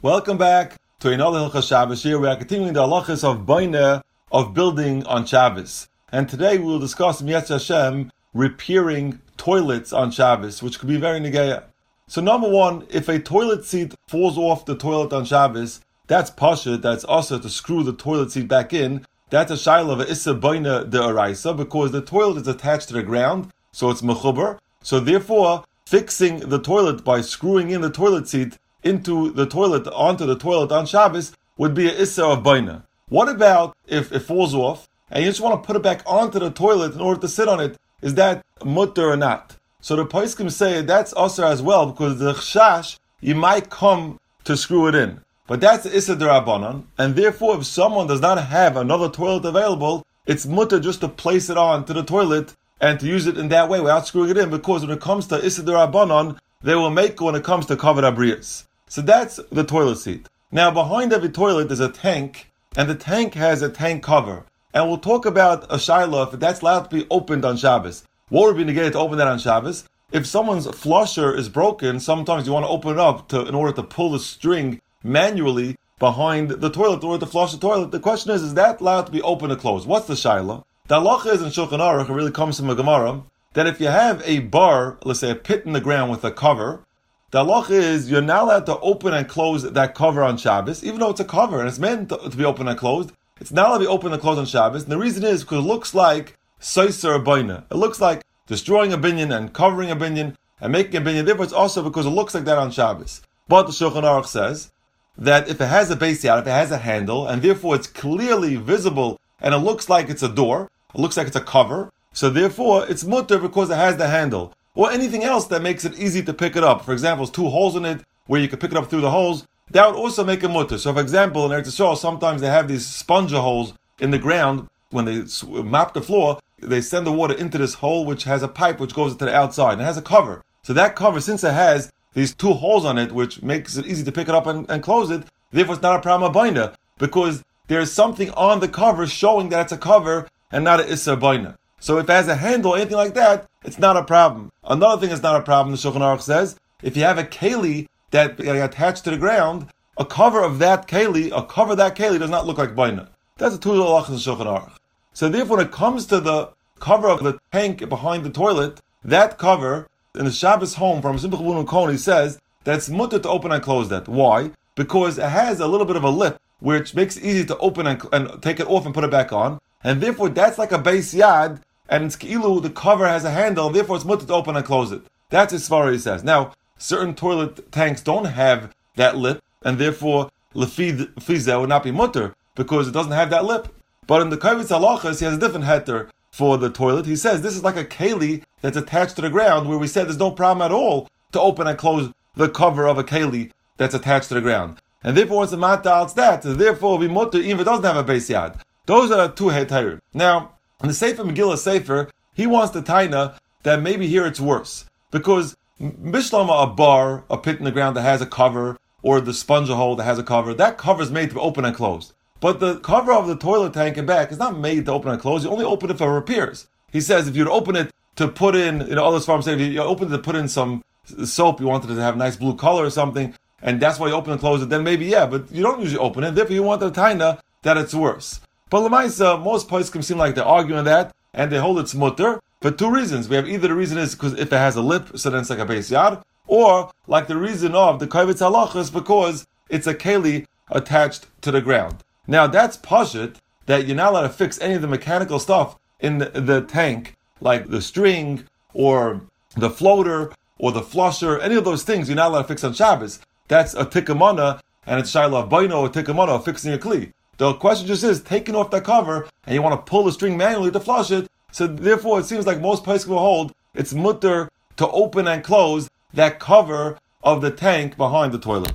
Welcome back to another Hilchos Shabbos. Here we are continuing the halachas of Baina, of building on Shabbos. And today we will discuss Mi'etz Hashem repairing toilets on Shabbos, which could be very negeya. So number one, if a toilet seat falls off the toilet on Shabbos, that's pashut, that's also to screw the toilet seat back in. That's a shayla of a issa Baina de Araisa, because the toilet is attached to the ground, so it's mechuber. So therefore, fixing the toilet by screwing in the toilet seat into the toilet, onto the toilet on Shabbos, would be a issa of Baina. What about if it falls off, and you just want to put it back onto the toilet in order to sit on it? Is that mutter or not? So the poskim say that's also as well, because the chashash, you might come to screw it in. But that's the issa d'Rabbanan, and therefore if someone does not have another toilet available, it's mutter just to place it on to the toilet and to use it in that way without screwing it in, because when it comes to issa d'Rabbanan, they will make when it comes to covered abriyas. So that's the toilet seat. Now behind every toilet is a tank, and the tank has a tank cover. And we'll talk about a shayla if that's allowed to be opened on Shabbos. What would be negated to open that on Shabbos? If someone's flusher is broken, sometimes you want to open it up in order to pull the string manually behind the toilet in order to flush the toilet. The question is that allowed to be open or closed? What's the shayla? The halacha is in Shulchan Aruch, it really comes from a Gemara, that if you have a bar, let's say a pit in the ground with a cover, the halacha is you're not allowed to open and close that cover on Shabbos, even though it's a cover and it's meant to be open and closed. It's not allowed to be open and closed on Shabbos. And the reason is because it looks like soiser baina. It looks like destroying a binyan and covering a binyan and making a binyan. Therefore, it's also because it looks like that on Shabbos. But the Shulchan Aruch says that if it has a base yad, if it has a handle, and therefore it's clearly visible and it looks like it's a door, it looks like it's a cover, so therefore it's mutter because it has the handle. Or anything else that makes it easy to pick it up. For example, there's two holes in it where you can pick it up through the holes. That would also make a mutter. So for example, in Eretz Yisrael, sometimes they have these sponge holes in the ground. When they map the floor, they send the water into this hole which has a pipe which goes to the outside. And it has a cover. So that cover, since it has these two holes on it, which makes it easy to pick it up and close it, therefore it's not a problem of baina, because there's something on the cover showing that it's a cover and not an issa baina. So if it has a handle or anything like that, it's not a problem. Another thing that's not a problem, the Shulchan Aruch says, if you have a keli that attached to the ground, a cover of that keli does not look like baina. That's a two halachas in Shulchan Aruch. So therefore, when it comes to the cover of the tank behind the toilet, that cover, in the Shabbos home from Simcha Bun Cohen, he says that it's mutter to open and close that. Why? Because it has a little bit of a lip, which makes it easy to open and take it off and put it back on. And therefore, that's like a base yad, and it's ki'ilu, the cover has a handle, and therefore it's mutter to open and close it. That's as far as he says. Now, certain toilet tanks don't have that lip, and therefore, lefizeh would not be mutter, because it doesn't have that lip. But in the Kovitz Halachas, he has a different heter for the toilet. He says this is like a keli that's attached to the ground, where we said there's no problem at all to open and close the cover of a keli that's attached to the ground. And therefore, once the matal, it's that. So therefore, it'll be mutter even if it doesn't have a base yad. Those are two heter. Now, in the Sefer Megillah Sefer, he wants the taina that maybe here it's worse. Because Mishlama, a bar, a pit in the ground that has a cover, or the sponge hole that has a cover, that cover is made to be open and closed. But the cover of the toilet tank and back is not made to open and close. You only open it for repairs. He says if you'd open it to put in, others farms say if you open it to put in some soap, you wanted it to have nice blue color or something, and that's why you open and close it, then maybe yeah, but you don't usually open it. Therefore, you want the taina that it's worse. But Lamaisa, most poskim seem like they're arguing that, and they hold it's mutter for two reasons. We have either the reason is because if it has a lip, so then it's like a base yad, or like the reason of the Kovitz Halachas, because it's a keli attached to the ground. Now that's pashut, that you're not allowed to fix any of the mechanical stuff in the tank, like the string, or the floater, or the flusher, any of those things you're not allowed to fix on Shabbos. That's a tikkamana, and it's shayla of baino or tikkamana of fixing a kli. The question just is, taking off that cover, and you want to pull the string manually to flush it, so therefore it seems like most poskim will hold, it's mutter to open and close that cover of the tank behind the toilet.